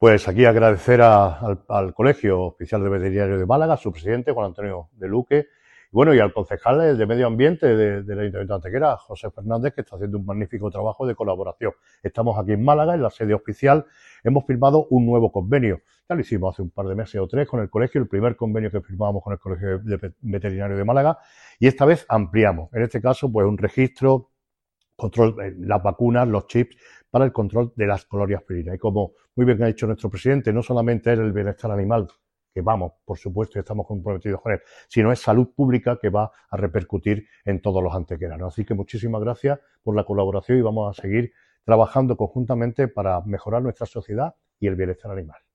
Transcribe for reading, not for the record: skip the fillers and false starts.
Pues aquí agradecer al Colegio Oficial de Veterinarios de Málaga, a su presidente, Juan Antonio de Luque, y al concejal de Medio Ambiente del Ayuntamiento de Antequera, José Fernández, que está haciendo un magnífico trabajo de colaboración. Estamos aquí en Málaga, en la sede oficial, hemos firmado un nuevo convenio. Ya lo hicimos hace un par de meses o tres con el colegio, el primer convenio que firmábamos con el Colegio Veterinario de Málaga, y esta vez ampliamos. En este caso, pues un registro, control, las vacunas, los chips, para el control de las colonias felinas. Y como muy bien ha dicho nuestro presidente, no solamente es el bienestar animal, que vamos, por supuesto, y estamos comprometidos con él, sino es salud pública que va a repercutir en todos los antequeranos. Así que muchísimas gracias por la colaboración y vamos a seguir trabajando conjuntamente para mejorar nuestra sociedad y el bienestar animal.